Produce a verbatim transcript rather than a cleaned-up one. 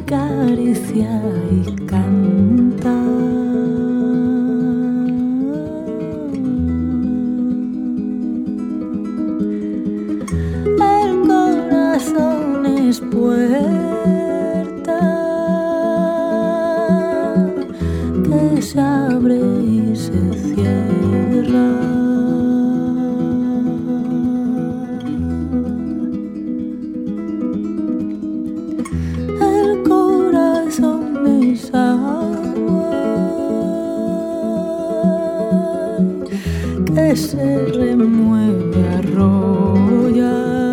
acaricia y canta. El corazón es puerta que se abre y se cierra. El corazón es agua que se remueve, arrolla.